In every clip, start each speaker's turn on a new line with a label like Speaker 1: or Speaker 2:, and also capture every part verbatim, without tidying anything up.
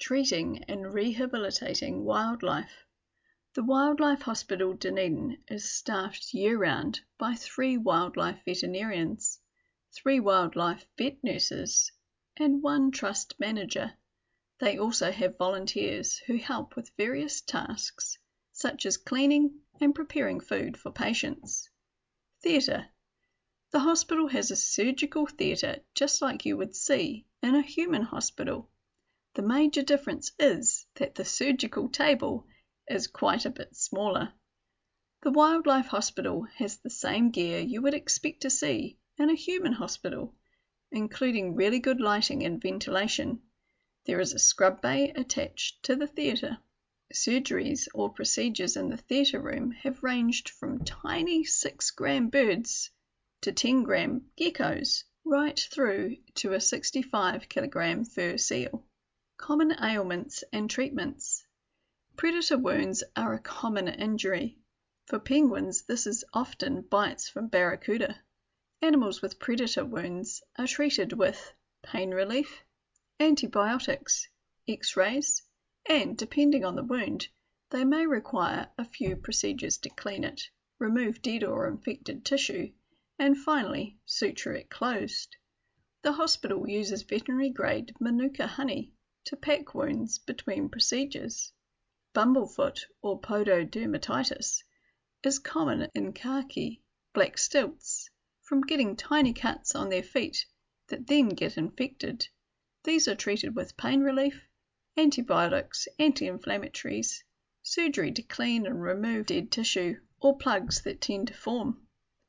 Speaker 1: treating and rehabilitating wildlife. The Wildlife Hospital Dunedin is staffed year-round by three wildlife veterinarians, three wildlife vet nurses, and one trust manager. They also have volunteers who help with various tasks, such as cleaning and preparing food for patients. Theatre. The hospital has a surgical theatre just like you would see in a human hospital. The major difference is that the surgical table is quite a bit smaller. The Wildlife Hospital has the same gear you would expect to see in a human hospital, including really good lighting and ventilation. There is a scrub bay attached to the theatre. Surgeries or procedures in the theatre room have ranged from tiny six gram birds to ten gram geckos, right through to a sixty-five kilogram fur seal. Common ailments and treatments. Predator wounds are a common injury. For penguins, this is often bites from barracuda. Animals with predator wounds are treated with pain relief, antibiotics, x-rays, and, depending on the wound, they may require a few procedures to clean it, remove dead or infected tissue, and finally suture it closed. The hospital uses veterinary-grade Manuka honey to pack wounds between procedures. Bumblefoot or pododermatitis is common in khaki, black stilts, from getting tiny cuts on their feet that then get infected. These are treated with pain relief, antibiotics, anti-inflammatories, surgery to clean and remove dead tissue or plugs that tend to form.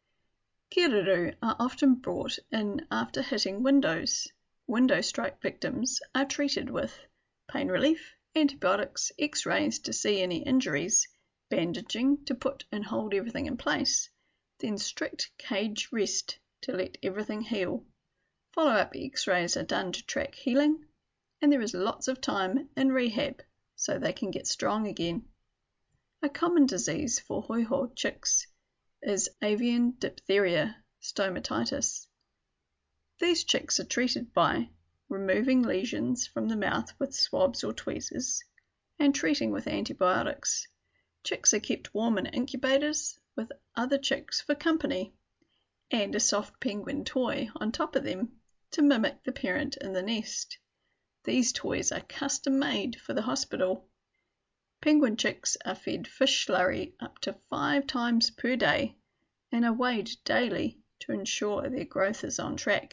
Speaker 1: Kiruru are often brought in after hitting windows. Window strike victims are treated with pain relief, antibiotics, x-rays to see any injuries, bandaging to put and hold everything in place, then strict cage rest to let everything heal. Follow-up x-rays are done to track healing, and there is lots of time in rehab so they can get strong again. A common disease for hoiho chicks is avian diphtheria stomatitis. These chicks are treated by removing lesions from the mouth with swabs or tweezers and treating with antibiotics. Chicks are kept warm in incubators with other chicks for company and a soft penguin toy on top of them to mimic the parent in the nest. These toys are custom made for the hospital. Penguin chicks are fed fish slurry up to five times per day and are weighed daily to ensure their growth is on track.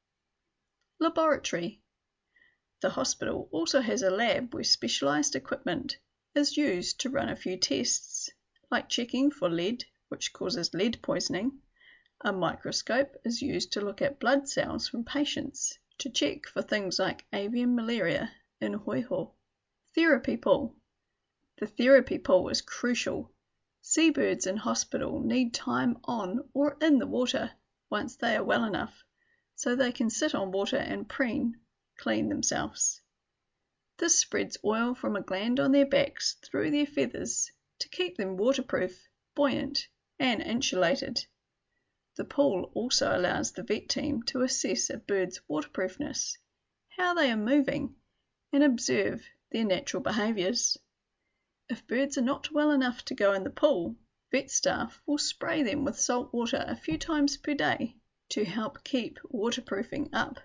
Speaker 1: Laboratory. The hospital also has a lab where specialised equipment is used to run a few tests, like checking for lead, which causes lead poisoning. A microscope is used to look at blood cells from patients to check for things like avian malaria in hoiho. Therapy pool. The therapy pool is crucial. Seabirds in hospital need time on or in the water once they are well enough, so they can sit on water and preen, clean themselves. This spreads oil from a gland on their backs through their feathers to keep them waterproof, buoyant, and insulated. The pool also allows the vet team to assess a bird's waterproofness, how they are moving, and observe their natural behaviours. If birds are not well enough to go in the pool, vet staff will spray them with salt water a few times per day to help keep waterproofing up.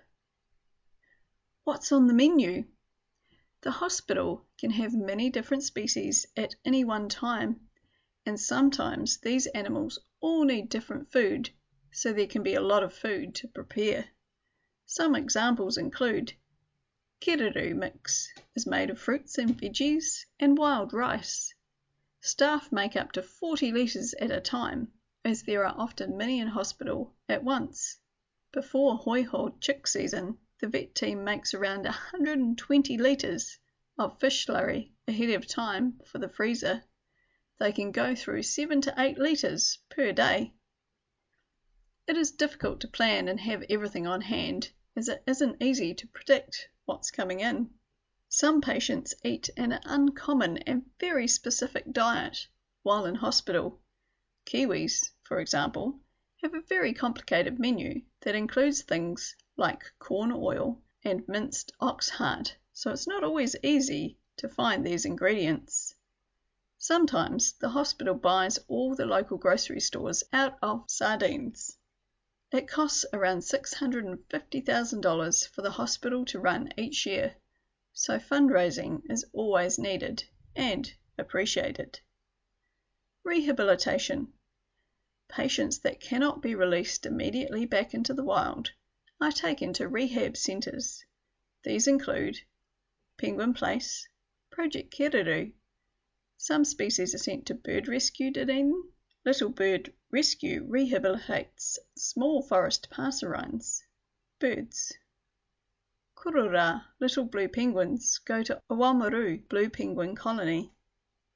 Speaker 1: What's on the menu? The hospital can have many different species at any one time, and sometimes these animals all need different food, so there can be a lot of food to prepare. Some examples include Kiruru mix is made of fruits and veggies and wild rice. Staff make up to forty litres at a time, as there are often many in hospital at once. Before hoiho chick season, the vet team makes around one hundred twenty litres of fish slurry ahead of time for the freezer. They can go through seven to eight litres per day. It is difficult to plan and have everything on hand, as it isn't easy to predict what's coming in. Some patients eat an uncommon and very specific diet while in hospital. Kiwis, for example, have a very complicated menu that includes things like corn oil and minced ox heart so it's not always easy to find these ingredients. Sometimes the hospital buys all the local grocery stores out of sardines. It costs around six hundred fifty thousand dollars for the hospital to run each year, so fundraising is always needed and appreciated. Rehabilitation. Patients that cannot be released immediately back into the wild are taken to rehab centres. These include Penguin Place, Project Keriru. Some species are sent to bird rescue Dunedin. Little Bird Rescue rehabilitates small forest passerines, birds. Kurura, little blue penguins, go to Oamaru Blue Penguin Colony.